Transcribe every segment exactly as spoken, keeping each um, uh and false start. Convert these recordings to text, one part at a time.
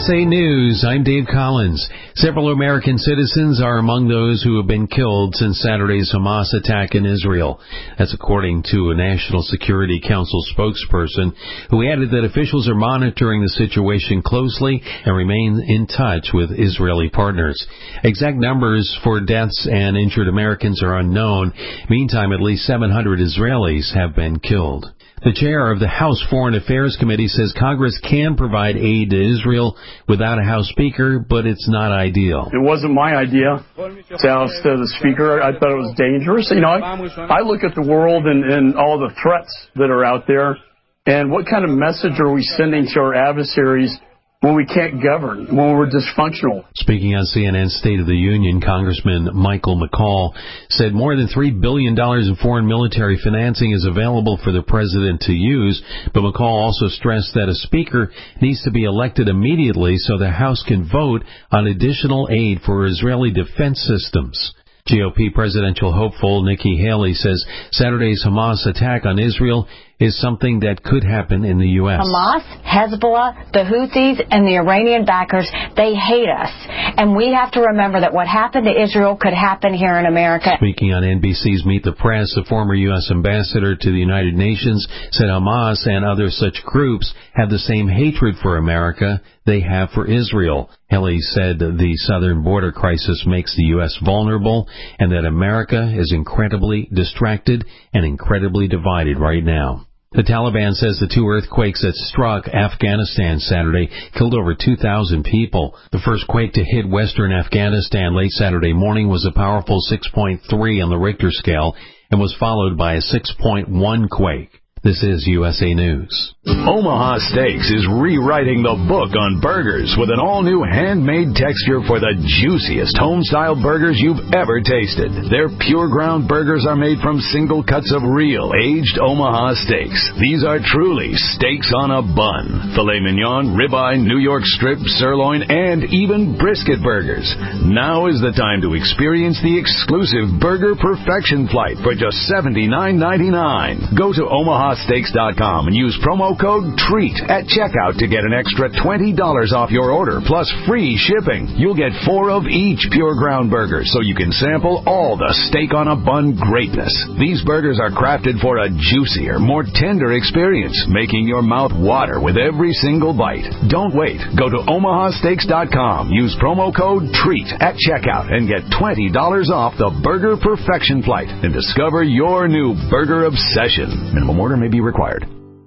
S A News, I'm Dave Collins. Several American citizens are among those who have been killed since Saturday's Hamas attack in Israel. That's according to a National Security Council spokesperson who added that officials are monitoring the situation closely and remain in touch with Israeli partners. Exact numbers for deaths and injured Americans are unknown. Meantime, at least seven hundred Israelis have been killed. The chair of the House Foreign Affairs Committee says Congress can provide aid to Israel without a House Speaker, but it's not ideal. It wasn't my idea to oust the Speaker. I thought it was dangerous. You know, I, I look at the world and, and all the threats that are out there, and what kind of message are we sending to our adversaries when we can't govern, when we're dysfunctional? Speaking on C N N's State of the Union, Congressman Michael McCaul said more than three billion dollars in foreign military financing is available for the president to use, but McCaul also stressed that a speaker needs to be elected immediately so the House can vote on additional aid for Israeli defense systems. G O P presidential hopeful Nikki Haley says Saturday's Hamas attack on Israel is something that could happen in the U S. Hamas, Hezbollah, the Houthis, and the Iranian backers, they hate us. And we have to remember that what happened to Israel could happen here in America. Speaking on N B C's Meet the Press, the former U S ambassador to the United Nations said Hamas and other such groups have the same hatred for America they have for Israel. Haley said the southern border crisis makes the U S vulnerable and that America is incredibly distracted and incredibly divided right now. The Taliban says the two earthquakes that struck Afghanistan Saturday killed over two thousand people. The first quake to hit western Afghanistan late Saturday morning was a powerful six point three on the Richter scale and was followed by a six point one quake. This is U S A News. Omaha Steaks is rewriting the book on burgers with an all-new handmade texture for the juiciest home-style burgers you've ever tasted. Their pure ground burgers are made from single cuts of real, aged Omaha steaks. These are truly steaks on a bun. Filet mignon, ribeye, New York strip, sirloin, and even brisket burgers. Now is the time to experience the exclusive Burger Perfection Flight for just seventy-nine ninety-nine. Go to Omaha Steaks dot com and use promo code TREAT at checkout to get an extra twenty dollars off your order, plus free shipping. You'll get four of each pure ground burger, so you can sample all the steak on a bun greatness. These burgers are crafted for a juicier, more tender experience, making your mouth water with every single bite. Don't wait. Go to Omaha Steaks dot com, use promo code TREAT at checkout, and get twenty dollars off the Burger Perfection Flight and discover your new burger obsession. Minimum order may be required.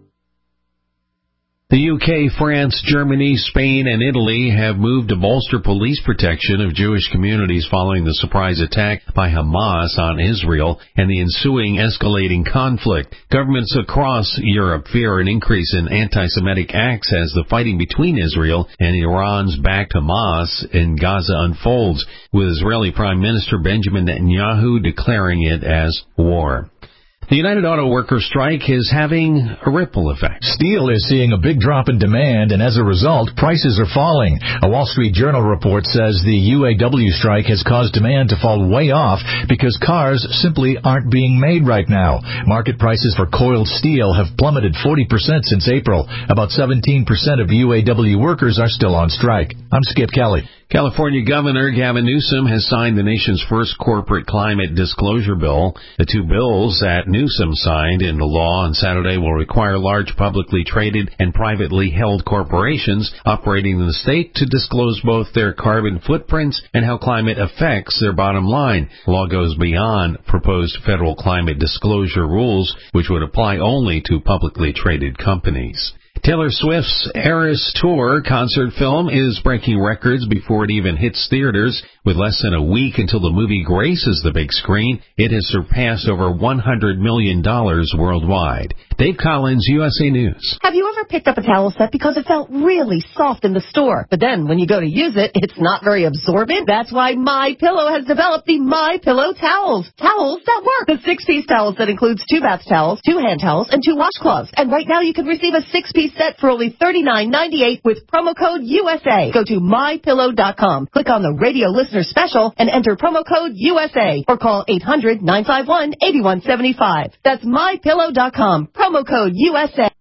The U K, France, Germany, Spain, and Italy have moved to bolster police protection of Jewish communities following the surprise attack by Hamas on Israel and the ensuing escalating conflict. Governments across Europe fear an increase in anti-Semitic acts as the fighting between Israel and Iran's backed Hamas in Gaza unfolds, with Israeli Prime Minister Benjamin Netanyahu declaring it as war. The United Auto Workers strike is having a ripple effect. Steel is seeing a big drop in demand, and as a result, prices are falling. A Wall Street Journal report says the U A W strike has caused demand to fall way off because cars simply aren't being made right now. Market prices for coiled steel have plummeted forty percent since April. About seventeen percent of U A W workers are still on strike. I'm Skip Kelly. California Governor Gavin Newsom has signed the nation's first corporate climate disclosure bill. The two bills that Newsom signed into law on Saturday will require large publicly traded and privately held corporations operating in the state to disclose both their carbon footprints and how climate affects their bottom line. The law goes beyond proposed federal climate disclosure rules, which would apply only to publicly traded companies. Taylor Swift's Eras Tour concert film is breaking records before it even hits theaters. With less than a week until the movie graces the big screen, it has surpassed over one hundred million dollars worldwide. Dave Collins, U S A News. Have you ever picked up a towel set because it felt really soft in the store, but then when you go to use it, it's not very absorbent? That's why MyPillow has developed the MyPillow towels. Towels that work. The six-piece towels that includes two bath towels, two hand towels, and two washcloths. And right now you can receive a six-piece set for only thirty-nine ninety-eight with promo code U S A. Go to my pillow dot com, click on the radio listener special, and enter promo code U S A, or call eight hundred nine five one eight one seven five. That's my pillow dot com, promo code U S A.